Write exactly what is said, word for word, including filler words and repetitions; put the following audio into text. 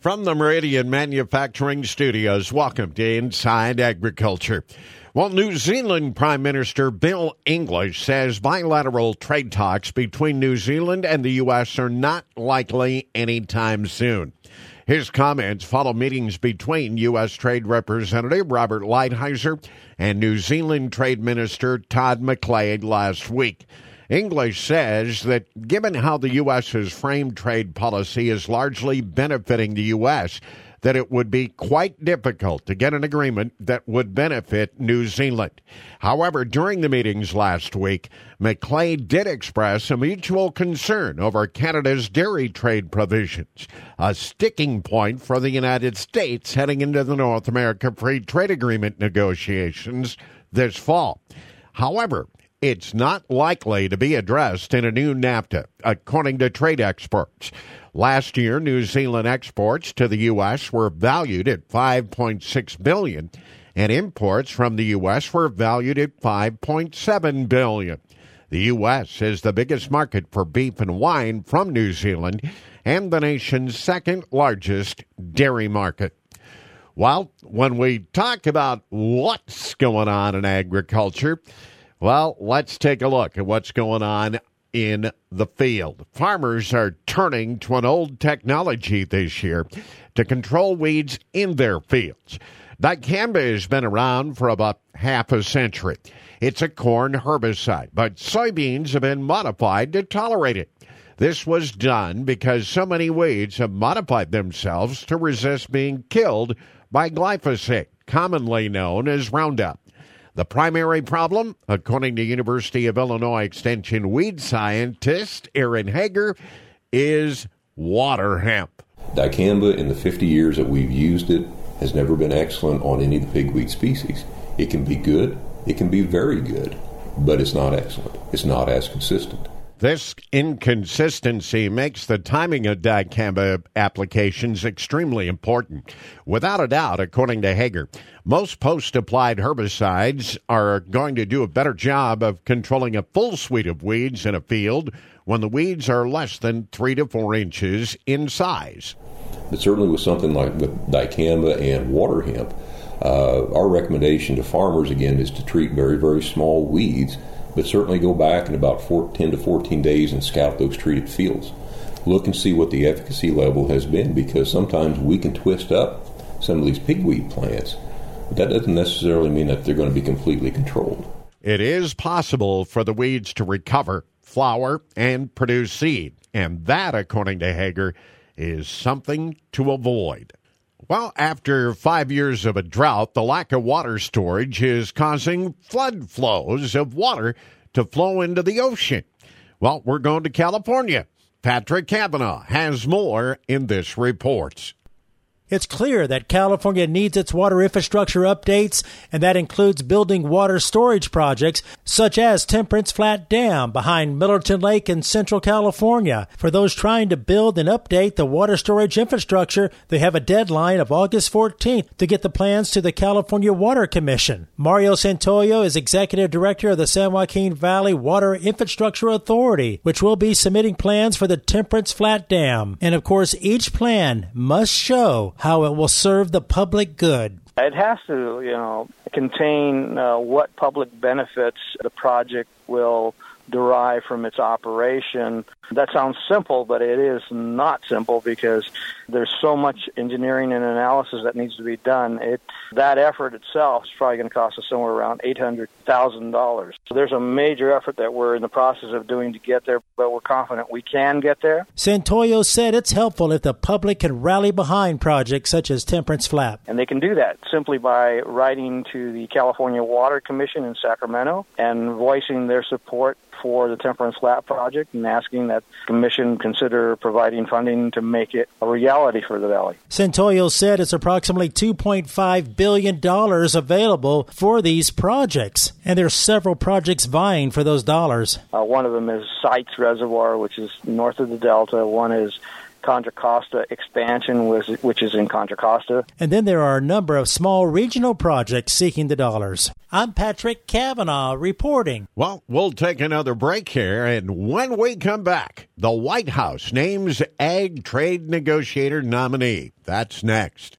From the Meridian Manufacturing Studios, welcome to Inside Agriculture. Well, New Zealand Prime Minister Bill English says bilateral trade talks between New Zealand and the U S are not likely anytime soon. His comments follow meetings between U S. Trade Representative Robert Lighthizer and New Zealand Trade Minister Todd McLeod last week. English says that given how the U S has framed trade policy is largely benefiting the U S, that it would be quite difficult to get an agreement that would benefit New Zealand. However, during the meetings last week, McLeod did express a mutual concern over Canada's dairy trade provisions, a sticking point for the United States heading into the North America Free Trade Agreement negotiations this fall. However, it's not likely to be addressed in a new NAFTA, according to trade experts. Last year, New Zealand exports to the U S were valued at five point six billion dollars, and imports from the U S were valued at five point seven billion dollars. The U S is the biggest market for beef and wine from New Zealand and the nation's second largest dairy market. Well, when we talk about what's going on in agriculture, well, let's take a look at what's going on in the field. Farmers are turning to an old technology this year to control weeds in their fields. Dicamba has been around for about half a century. It's a corn herbicide, but soybeans have been modified to tolerate it. This was done because so many weeds have modified themselves to resist being killed by glyphosate, commonly known as Roundup. The primary problem, according to University of Illinois Extension weed scientist Aaron Hager, is water hemp. Dicamba, in the fifty years that we've used it, has never been excellent on any of the pigweed species. It can be good, it can be very good, but it's not excellent. It's not as consistent. This inconsistency makes the timing of dicamba applications extremely important. Without a doubt, according to Hager, most post-applied herbicides are going to do a better job of controlling a full suite of weeds in a field when the weeds are less than three to four inches in size. But certainly with something like with dicamba and water hemp, uh, our recommendation to farmers, again, is to treat very, very small weeds, but certainly go back in about four, ten to fourteen days and scout those treated fields. Look and see what the efficacy level has been, because sometimes we can twist up some of these pigweed plants, but that doesn't necessarily mean that they're going to be completely controlled. It is possible for the weeds to recover, flower, and produce seed, and that, according to Hager, is something to avoid. Well, after five years of a drought, the lack of water storage is causing flood flows of water to flow into the ocean. Well, we're going to California. Patrick Cavanaugh has more in this report. It's clear that California needs its water infrastructure updates, and that includes building water storage projects such as Temperance Flat Dam behind Millerton Lake in Central California. For those trying to build and update the water storage infrastructure, they have a deadline of August fourteenth to get the plans to the California Water Commission. Mario Santoyo is executive director of the San Joaquin Valley Water Infrastructure Authority, which will be submitting plans for the Temperance Flat Dam. And of course, each plan must show how it will serve the public good. It has to, you know, contain uh, what public benefits the project will derive from its operation. That sounds simple, but it is not simple because there's so much engineering and analysis that needs to be done. It that effort itself is probably going to cost us somewhere around eight hundred thousand dollars. So there's a major effort that we're in the process of doing to get there, but we're confident we can get there. Santoyo said it's helpful if the public can rally behind projects such as Temperance Flat. And they can do that simply by writing to the California Water Commission in Sacramento and voicing their support for the Temperance Flat project and asking that the Commission consider providing funding to make it a reality for the Valley. Santoyo said it's approximately two point five billion dollars available for these projects, and there are several projects vying for those dollars. Uh, one of them is Sites Reservoir, which is north of the Delta. One is Contra Costa expansion, which is in Contra Costa. And then there are a number of small regional projects seeking the dollars. I'm Patrick Cavanaugh reporting. Well, we'll take another break here, and when we come back, the White House names ag trade negotiator nominee. That's next.